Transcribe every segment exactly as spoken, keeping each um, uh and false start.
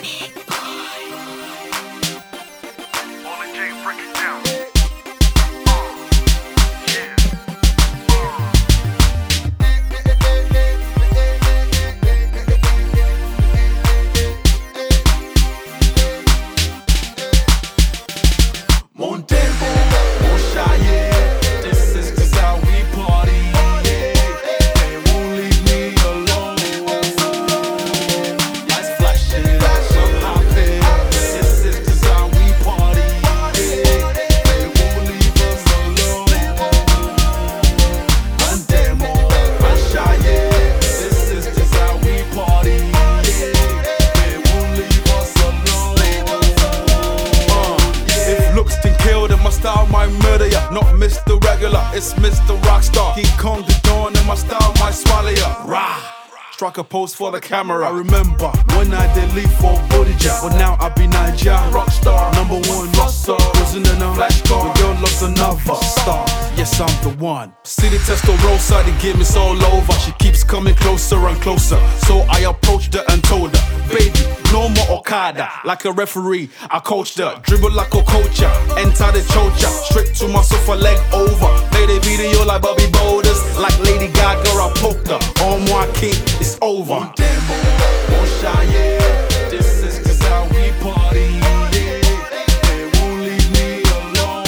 Style might murder ya, not Mister Regular, it's Mister Rockstar. King Kong the Dawn and my style might swallow ya. Rah! Struck a pose for the camera. I remember when I did leave for Bodija, but now I be Niger Rockstar. Number one rockstar, wasn't in a flash car. The girl lost another star. Yes, I'm the one. City Testo roadside, the game is all over. She keeps coming closer and closer, so I approached her and told her, baby, no more Okada. Like a referee, I coached her. Dribble like a coacher, enter the chocha. Straight to my sofa, leg over. Made a video like Bobby Boulders. Like Lady Gaga, I poked her. On my king, it's over. One demo, one shot, yeah. This is just how we party, yeah. They won't leave me alone.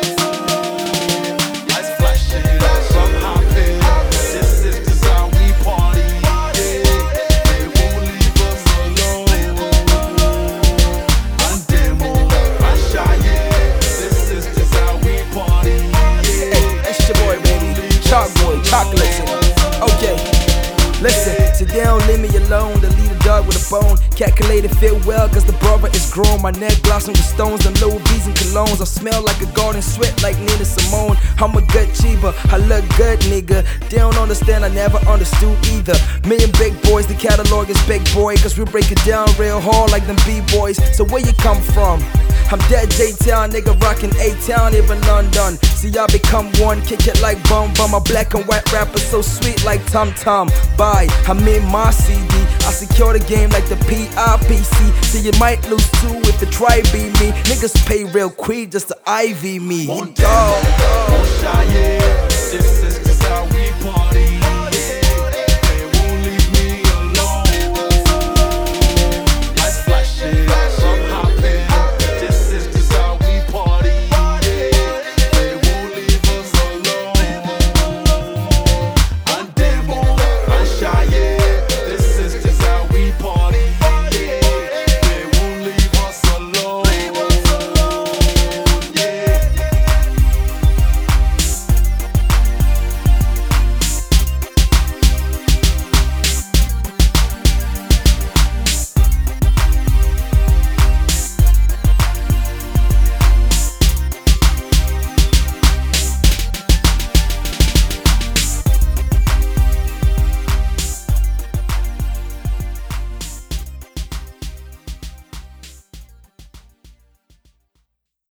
Lights flashing, I'm hopping. This is just how we party, yeah. They won't leave us alone. One demo, one shot, yeah. This is just how we party, yeah. Hey, it's your boy, baby. Chalk boy, chocolates. Okay. Listen, so they don't leave me alone. They lead a dog with a bone. Calculated, fit well, cause the brother is grown. My neck blossom with stones and low V's and colognes. I smell like a garden, sweat like Nina Simone. I'm a good cheaper, I look good, nigga. They don't understand, I never understood either. Million big boys, the catalog is big boy, cause we break it down real hard like them B-boys. So where you come from? I'm dead J-Town, nigga rockin' A-Town, even London. See, I become one, kick it like Bum Bum. A black and white rapper so sweet like Tum Tum. Bye, I'm in my C D. I secure the game like the P I P C. See, you might lose too if it try be me. Niggas pay real quick just to I V me. One dog, one shot, yeah.